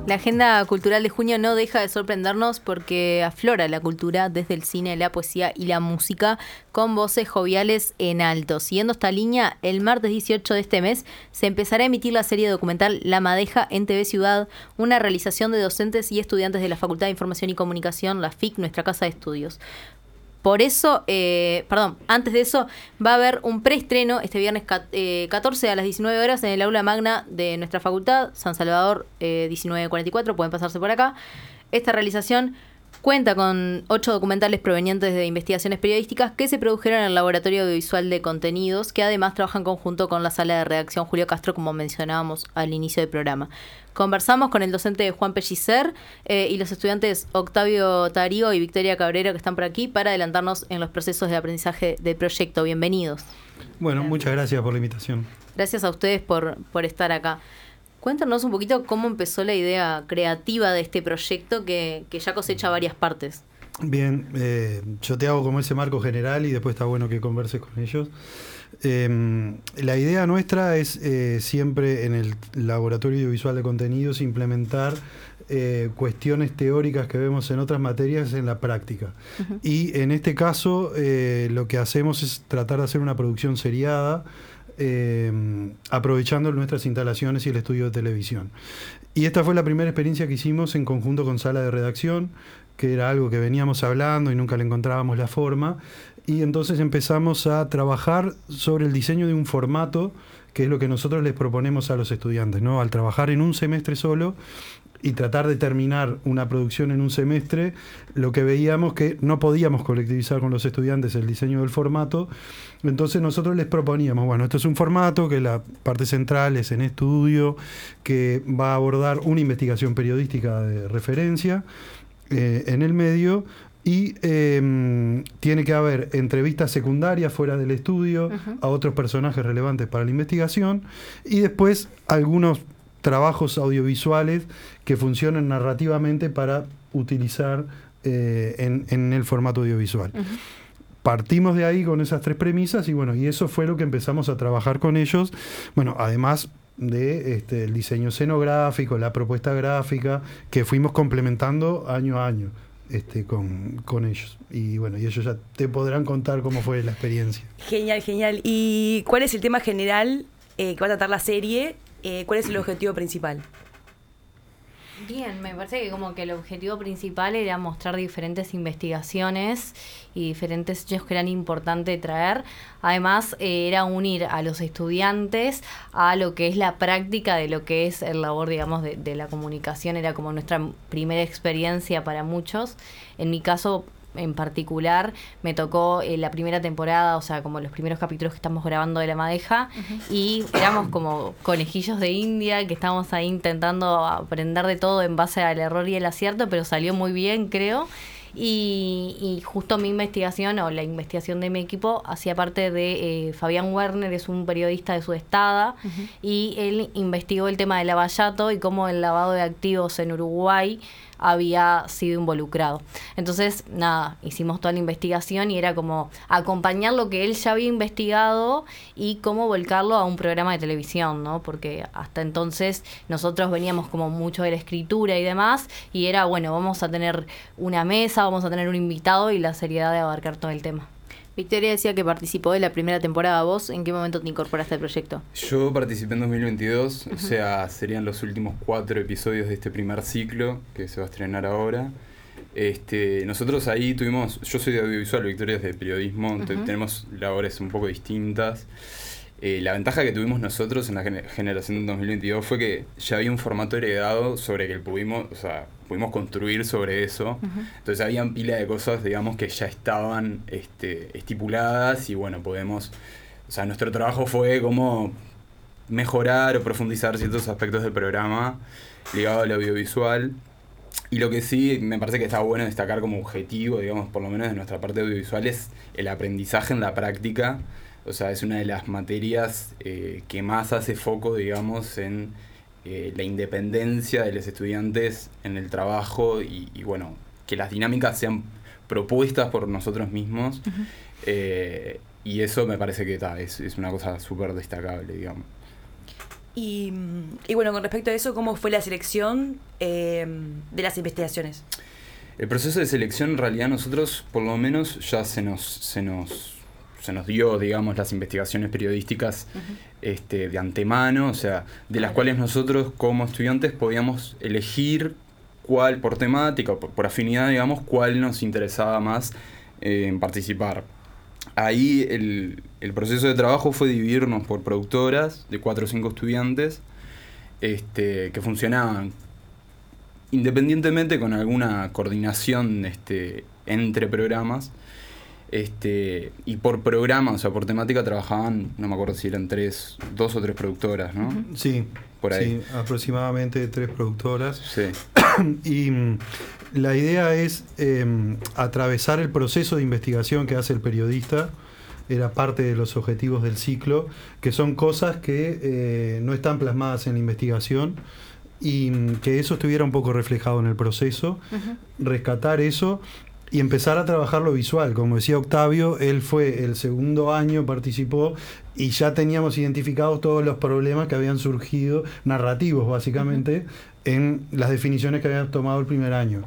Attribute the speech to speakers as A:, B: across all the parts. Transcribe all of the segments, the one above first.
A: La agenda cultural de junio no deja de sorprendernos porque aflora la cultura desde el cine, la poesía y la música con voces joviales en alto. Siguiendo esta línea, el martes 18 de este mes se empezará a emitir la serie documental La Madeja en TV Ciudad, una realización de docentes y estudiantes de la Facultad de Información y Comunicación, la FIC, nuestra casa de estudios. Por eso, antes de eso, va a haber un preestreno este viernes 14 a las 19 horas en el aula magna de nuestra facultad, San Salvador 1944, pueden pasarse por acá. Esta realización cuenta con 8 documentales provenientes de investigaciones periodísticas que se produjeron en el Laboratorio Audiovisual de Contenidos, que además trabaja en conjunto con la Sala de Redacción Julio Castro, como mencionábamos al inicio del programa. Conversamos con el docente Juan Pellicer y los estudiantes Octavio Tarío y Victoria Cabrero, que están por aquí, para adelantarnos en los procesos de aprendizaje del proyecto. Bienvenidos.
B: Bueno, muchas gracias por la invitación.
A: Gracias a ustedes por estar acá. Cuéntanos un poquito cómo empezó la idea creativa de este proyecto que ya cosecha varias partes.
B: Bien, yo te hago como ese marco general y después está bueno que converses con ellos. La idea nuestra es siempre en el Laboratorio Audiovisual de Contenidos implementar cuestiones teóricas que vemos en otras materias en la práctica. Uh-huh. Y en este caso lo que hacemos es tratar de hacer una producción seriada, aprovechando nuestras instalaciones y el estudio de televisión. Y esta fue la primera experiencia que hicimos en conjunto con Sala de Redacción, que era algo que veníamos hablando y nunca le encontrábamos la forma, y entonces empezamos a trabajar sobre el diseño de un formato, que es lo que nosotros les proponemos a los estudiantes, ¿no? Al trabajar en un semestre solo y tratar de terminar una producción en un semestre, lo que veíamos que no podíamos colectivizar con los estudiantes el diseño del formato. Entonces nosotros les proponíamos, bueno, esto es un formato que la parte central es en estudio, que va a abordar una investigación periodística de referencia en el medio, y tiene que haber entrevistas secundarias fuera del estudio, uh-huh, a otros personajes relevantes para la investigación, y después algunos trabajos audiovisuales que funcionen narrativamente para utilizar en el formato audiovisual. Uh-huh. Partimos de ahí con esas 3 premisas y bueno, y eso fue lo que empezamos a trabajar con ellos. Bueno, además de el diseño escenográfico, la propuesta gráfica, que fuimos complementando año a año con ellos. Y bueno, y ellos ya te podrán contar cómo fue la experiencia.
C: Genial, genial. ¿Y cuál es el tema general que va a tratar la serie? ¿Cuál es el objetivo principal?
A: Bien, me parece que como que el objetivo principal era mostrar diferentes investigaciones y diferentes hechos que eran importantes traer. Además, era unir a los estudiantes a lo que es la práctica de lo que es el labor, digamos, de la comunicación. Era como nuestra primera experiencia para muchos. En mi caso en particular, me tocó la primera temporada, o sea, como los primeros capítulos que estamos grabando de La Madeja, uh-huh, y éramos como conejillos de India, que estábamos ahí intentando aprender de todo en base al error y el acierto, pero salió muy bien, creo. Y justo mi investigación, o la investigación de mi equipo, hacía parte de Fabián Werner, es un periodista de Sudestada, uh-huh, y él investigó el tema del lavallato y cómo el lavado de activos en Uruguay había sido involucrado. Entonces, nada, hicimos toda la investigación y era como acompañar lo que él ya había investigado y cómo volcarlo a un programa de televisión, ¿no? Porque hasta entonces nosotros veníamos como mucho de la escritura y demás, y era, bueno, vamos a tener una mesa, vamos a tener un invitado y la seriedad de abarcar todo el tema. Victoria decía que participó de la primera temporada. ¿Vos en qué momento te incorporaste al proyecto?
D: Yo participé en 2022, uh-huh, o sea, serían los últimos 4 episodios de este primer ciclo que se va a estrenar ahora. Nosotros ahí tuvimos, yo soy de audiovisual, Victoria es de periodismo, uh-huh, tenemos labores un poco distintas. La ventaja que tuvimos nosotros en la generación de 2022 fue que ya había un formato heredado sobre que pudimos construir sobre eso. Uh-huh. Entonces habían pila de cosas, digamos, que ya estaban estipuladas y bueno, nuestro trabajo fue como mejorar o profundizar ciertos aspectos del programa ligado al audiovisual. Y lo que sí me parece que está bueno destacar como objetivo, digamos, por lo menos de nuestra parte audiovisual, es el aprendizaje en la práctica. O sea, es una de las materias que más hace foco, digamos, en la independencia de los estudiantes en el trabajo y bueno, que las dinámicas sean propuestas por nosotros mismos. Uh-huh. Y eso me parece que es una cosa súper destacable, digamos.
C: Y bueno, con respecto a eso, ¿cómo fue la selección de las investigaciones?
D: El proceso de selección, en realidad, nosotros, por lo menos, ya se nos dio, digamos, las investigaciones periodísticas de antemano, o sea, de las cuales nosotros, como estudiantes, podíamos elegir cuál, por temática, por afinidad, digamos, cuál nos interesaba más en participar. Ahí el proceso de trabajo fue dividirnos por productoras de 4 o 5 estudiantes que funcionaban independientemente con alguna coordinación entre programas. Y por programa, o sea, por temática trabajaban, no me acuerdo si eran 2 o 3 productoras, ¿no?
B: Sí,
D: por ahí.
B: Sí, aproximadamente 3 productoras.
D: Sí.
B: Y la idea es atravesar el proceso de investigación que hace el periodista. Era parte de los objetivos del ciclo, que son cosas que no están plasmadas en la investigación y que eso estuviera un poco reflejado en el proceso, rescatar eso y empezar a trabajar lo visual. Como decía Octavio, él fue el segundo año, participó y ya teníamos identificados todos los problemas que habían surgido, narrativos básicamente, en las definiciones que habían tomado el primer año.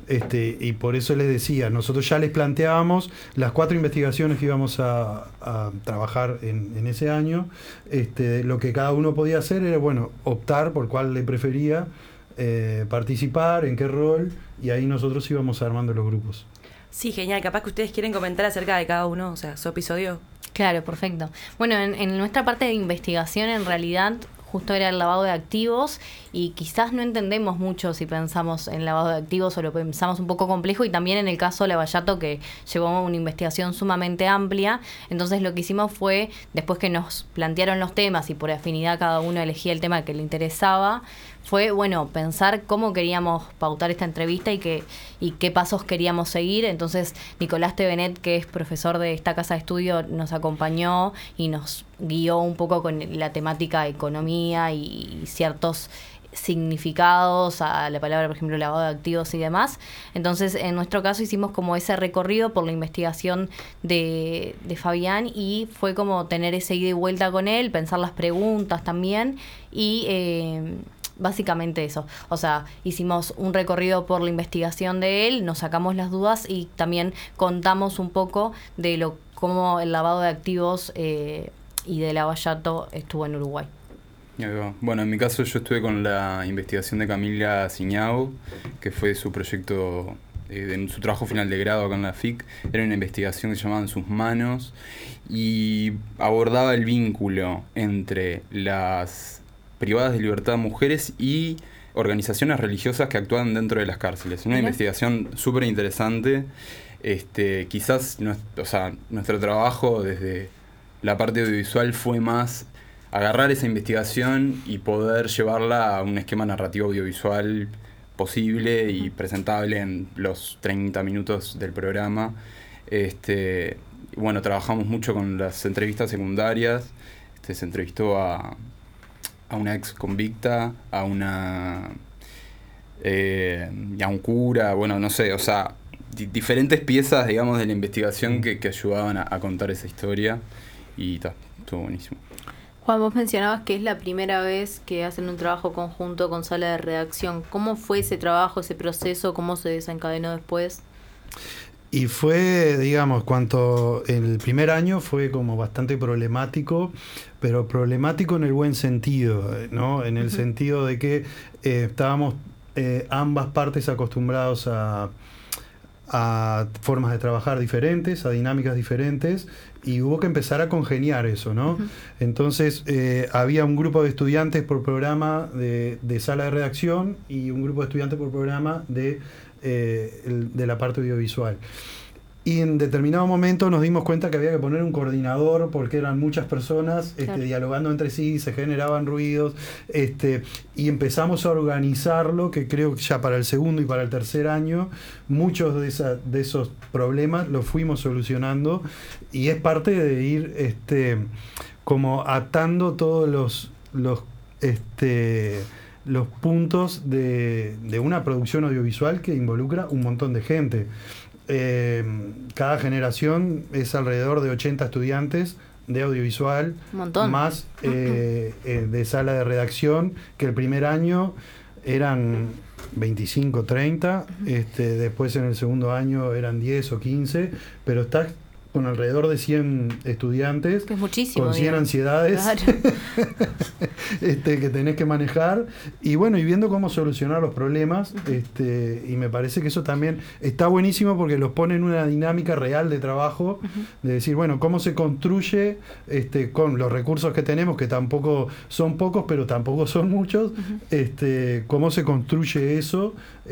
B: Y por eso les decía, nosotros ya les planteábamos las 4 investigaciones que íbamos a trabajar en ese año. Lo que cada uno podía hacer era, bueno, optar por cuál le prefería participar, en qué rol, y ahí nosotros íbamos armando los grupos.
C: Sí, genial. Capaz que ustedes quieren comentar acerca de cada uno, o sea, su episodio.
A: Claro, perfecto. Bueno, en nuestra parte de investigación, en realidad, justo era el lavado de activos y quizás no entendemos mucho si pensamos en lavado de activos o lo pensamos un poco complejo, y también en el caso de Lavallato, que llevó una investigación sumamente amplia. Entonces lo que hicimos fue, después que nos plantearon los temas y por afinidad cada uno elegía el tema que le interesaba, fue, bueno, pensar cómo queríamos pautar esta entrevista y qué pasos queríamos seguir. Entonces Nicolás Tevenet, que es profesor de esta casa de estudio, nos acompañó y nos guió un poco con la temática economía y ciertos significados a la palabra, por ejemplo, lavado de activos y demás. Entonces, en nuestro caso hicimos como ese recorrido por la investigación de Fabián, y fue como tener ese ida y vuelta con él, pensar las preguntas también, y básicamente eso. O sea, hicimos un recorrido por la investigación de él, nos sacamos las dudas y también contamos un poco de cómo el lavado de activos y de Lavallato estuvo en Uruguay.
D: Bueno, en mi caso yo estuve con la investigación de Camila Ciñao, que fue su proyecto, en su trabajo final de grado acá en la FIC. Era una investigación que se llamaba En sus manos y abordaba el vínculo entre las privadas de libertad mujeres y organizaciones religiosas que actúan dentro de las cárceles. Una investigación súper interesante. Quizás nuestro trabajo desde la parte audiovisual fue más agarrar esa investigación y poder llevarla a un esquema narrativo audiovisual posible y presentable en los 30 minutos del programa. Bueno, trabajamos mucho con las entrevistas secundarias. Se entrevistó a una ex convicta, a un cura, bueno, no sé, o sea, diferentes piezas, digamos, de la investigación que ayudaban a contar esa historia, y estuvo buenísimo.
E: Juan, vos mencionabas que es la primera vez que hacen un trabajo conjunto con sala de redacción. ¿Cómo fue ese trabajo, ese proceso? ¿Cómo se desencadenó después?
B: Y fue, digamos, el primer año fue como bastante problemático, pero problemático en el buen sentido, ¿no? En el sentido de que estábamos ambas partes acostumbrados a formas de trabajar diferentes, a dinámicas diferentes, y hubo que empezar a congeniar eso, ¿no? Entonces había un grupo de estudiantes por programa de sala de redacción y un grupo de estudiantes por programa de la parte audiovisual. Y en determinado momento nos dimos cuenta que había que poner un coordinador porque eran muchas personas claro, dialogando entre sí, se generaban ruidos, y empezamos a organizarlo, que creo que ya para el segundo y para el tercer año muchos de esos problemas los fuimos solucionando, y es parte de ir como atando todos los puntos de una producción audiovisual que involucra un montón de gente. Cada generación es alrededor de 80 estudiantes de audiovisual,
E: Un montón.
B: más de sala de redacción, que el primer año eran 25, 30, después en el segundo año eran 10 o 15, pero estás con alrededor de 100 estudiantes,
E: Que es muchísimo,
B: con 100
E: digamos.
B: ansiedades
E: Claro.
B: que tenés que manejar, y bueno, y viendo cómo solucionar los problemas, y me parece que eso también está buenísimo porque los pone en una dinámica real de trabajo, de decir, bueno, cómo se construye con los recursos que tenemos, que tampoco son pocos, pero tampoco son muchos, cómo se construye eso,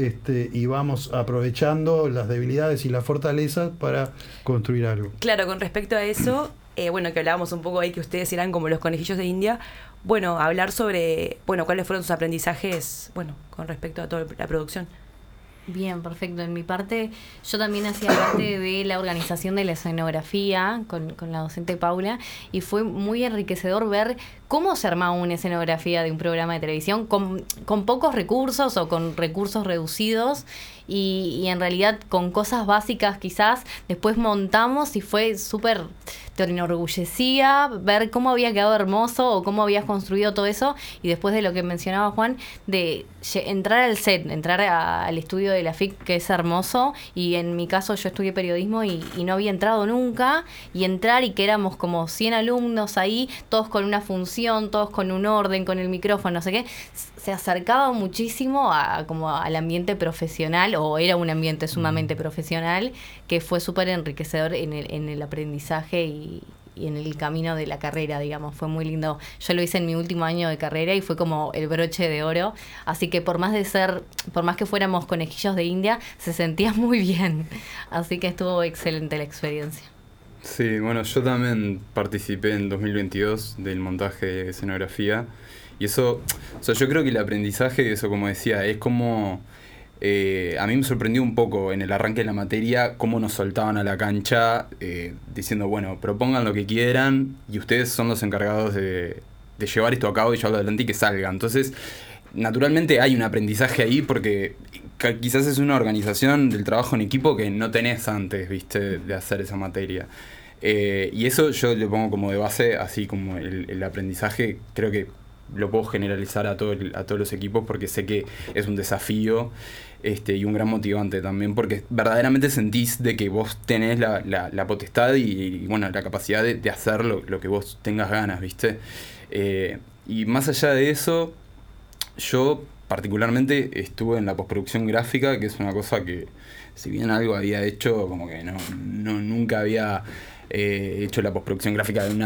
B: y vamos aprovechando las debilidades y las fortalezas para construir algo.
C: Claro, con respecto a eso, bueno, que hablábamos un poco ahí que ustedes eran como los conejillos de India, bueno, hablar sobre, bueno, cuáles fueron sus aprendizajes, bueno, con respecto a toda la producción.
A: Bien, perfecto. En mi parte, yo también hacía parte de la organización de la escenografía con la docente Paula, y fue muy enriquecedor ver cómo se armaba una escenografía de un programa de televisión con pocos recursos o con recursos reducidos, y en realidad con cosas básicas quizás. Después montamos y fue súper, te enorgullecía ver cómo había quedado hermoso o cómo habías construido todo eso. Y después de lo que mencionaba Juan, de entrar al set, entrar al estudio de la FIC, que es hermoso, y en mi caso yo estudié periodismo y no había entrado nunca, y entrar y que éramos como 100 alumnos ahí, todos con una función, todos con un orden, con el micrófono, no sé qué, se acercaba muchísimo como al ambiente profesional, o era un ambiente sumamente profesional, que fue súper enriquecedor en el aprendizaje y en el camino de la carrera, digamos. Fue muy lindo. Yo lo hice en mi último año de carrera y fue como el broche de oro. Así que por más que fuéramos conejillos de India, se sentía muy bien. Así que estuvo excelente la experiencia.
D: Sí, bueno, yo también participé en 2022 del montaje de escenografía. Y eso, o sea, yo creo que el aprendizaje, eso como decía, es como... a mí me sorprendió un poco en el arranque de la materia cómo nos soltaban a la cancha diciendo, bueno, propongan lo que quieran y ustedes son los encargados de llevar esto a cabo y llevarlo adelante y que salga. Entonces, naturalmente hay un aprendizaje ahí porque quizás es una organización del trabajo en equipo que no tenés antes, ¿viste? De hacer esa materia. Y eso yo le pongo como de base, así como el aprendizaje, creo que lo puedo generalizar a todos los equipos porque sé que es un desafío y un gran motivante también, porque verdaderamente sentís de que vos tenés la potestad y bueno, la capacidad de hacer lo que vos tengas ganas, ¿viste? Y más allá de eso, yo particularmente estuve en la postproducción gráfica, que es una cosa que, si bien algo había hecho, como que nunca había hecho la postproducción gráfica de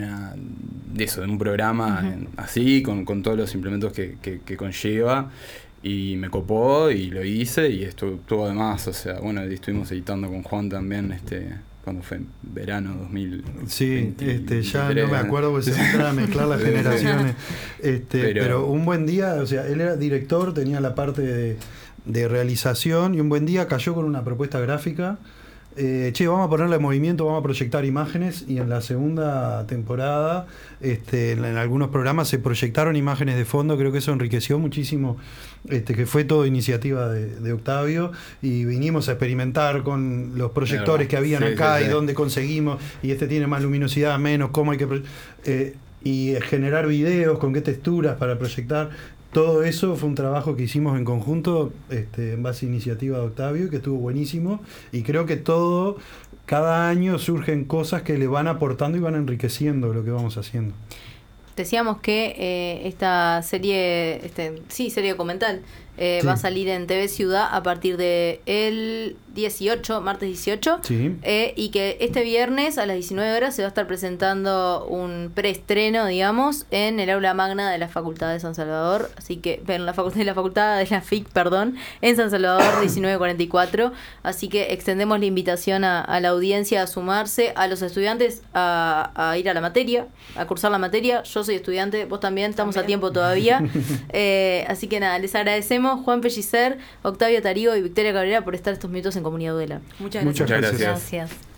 D: un programa así, con todos los implementos que conlleva, y me copó y lo hice y estuvo además, o sea, bueno, estuvimos editando con Juan también cuando fue verano 2000.
B: Sí, ya no me acuerdo porque se empezaron a mezclar las generaciones. Pero un buen día, o sea, él era director, tenía la parte de realización, y un buen día cayó con una propuesta gráfica. Vamos a ponerle movimiento, vamos a proyectar imágenes, y en la segunda temporada en algunos programas se proyectaron imágenes de fondo. Creo que eso enriqueció muchísimo, que fue todo iniciativa de Octavio, y vinimos a experimentar con los proyectores que habían acá y dónde conseguimos, y tiene más luminosidad, menos, cómo hay que y generar videos, con qué texturas para proyectar. Todo eso fue un trabajo que hicimos en conjunto en base a iniciativa de Octavio, que estuvo buenísimo, y creo que cada año surgen cosas que le van aportando y van enriqueciendo lo que vamos haciendo.
E: Decíamos que esta serie, serie documental, va a salir en TV Ciudad a partir de el 18, martes 18,
B: sí.
E: Y que este viernes a las 19 horas se va a estar presentando un preestreno, digamos, en el aula magna de la Facultad de San Salvador, así que en la facultad de la FIC, en San Salvador 1944, así que extendemos la invitación a la audiencia a sumarse, a los estudiantes a ir a la materia, a cursar la materia. Yo soy estudiante, vos también, estamos a tiempo todavía, así que nada, les agradecemos Juan Pellicer, Octavio Tarigo y Victoria Cabrera por estar estos minutos en Comunidad Udela.
C: Muchas gracias.
D: Muchas gracias.
A: Gracias.